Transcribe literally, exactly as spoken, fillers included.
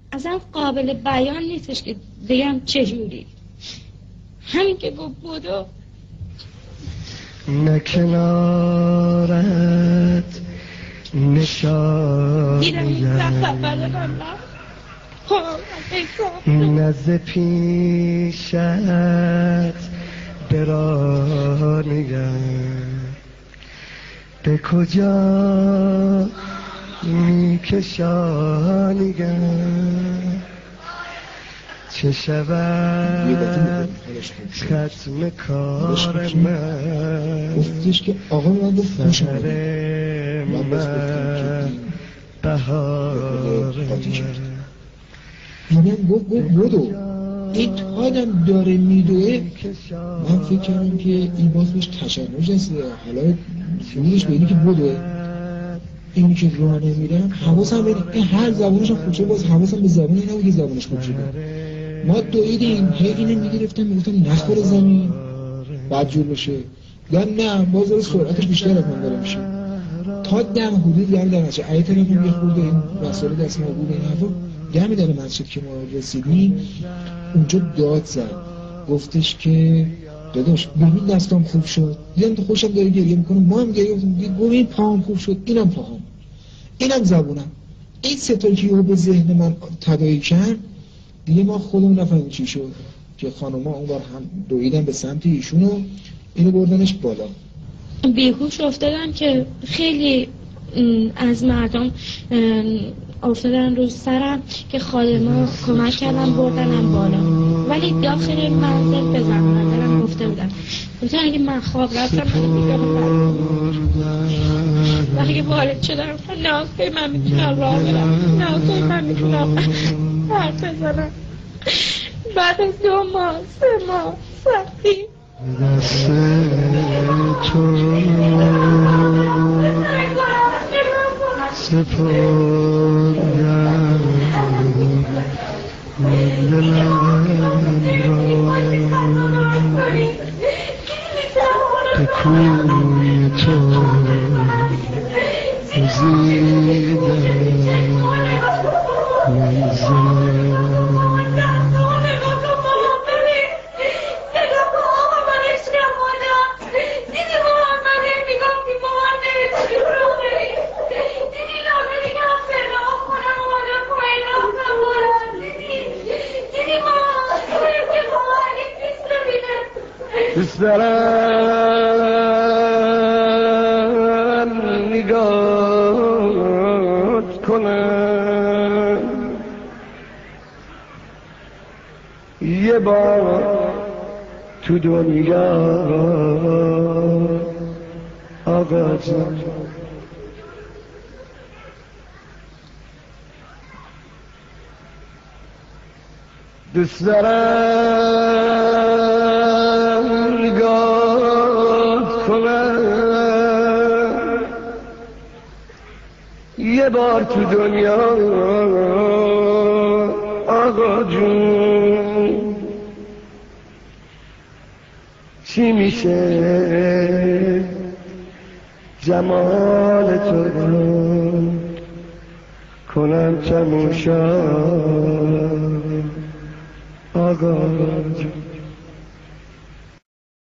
اصلا قابل بیان نیستش که بگم چجوری. همین که گفت بودو نه کنارت نشانیم نه ز پیشت برانیم به کجا میکشانیم چه شود ختم کار من گفتش که آقا من گفت خوشم من بهار من گفت گفت بودو این آدم داره میدوه. من فکر کردم که این باز بهش تشنج هست، حالا فیلمش به اینی که بودوه، اینی که راه نمیرم حواسم به این هر زبانش خوب شد، باز حواسم به زبان اینه که زبانش خوب شده. ما دویدیم هی اینو میگرفتم میگفتم نخوره زمین بعد جور بشه یا نه باز داره سرعتش بیشتر از من داره میشه تا دم حدود یعنی در نشه ای طرف هم یه خورده این وسایل دست ما بود این حرفا دمی در مسجد که ما رسیدیم اونجا داد زد گفتش که داداش ببین دستام خوب شد دیدم تو خوشم داره گریه میکنه ما هم گریه میکنیم ببین پاهم خوب شد اینم پاهم اینم زبونم این سه تا که به ذهن من تداعی کرد دیگه ما خودمون نفهمیم چی شد که خانوما اون بار هم دویدن به سمت ایشون و اینو بردنش بالا. بیهوش افتادن که خیلی از مردم افتادن رو سرم که خادما کمک کردن بردنم بالا، ولی داخل منزل بزن منزلم گفته بودن مثلا اگه من خواب رفتم من میگم وقتی که وارد شدم نه که من میتونم راه برم، نه که من میتونم حرف بزنم. بعد از دو ماه سه ماه سختی دست تو سپردم دلم را به کوی تو زیدم دوست دارم نگات کنم یه بار تو دنیا آقا جان دوست دارم نگات کنم یه بار تو دنیا آقا جون چی میشه جمال تو کنم تماشا آقا جون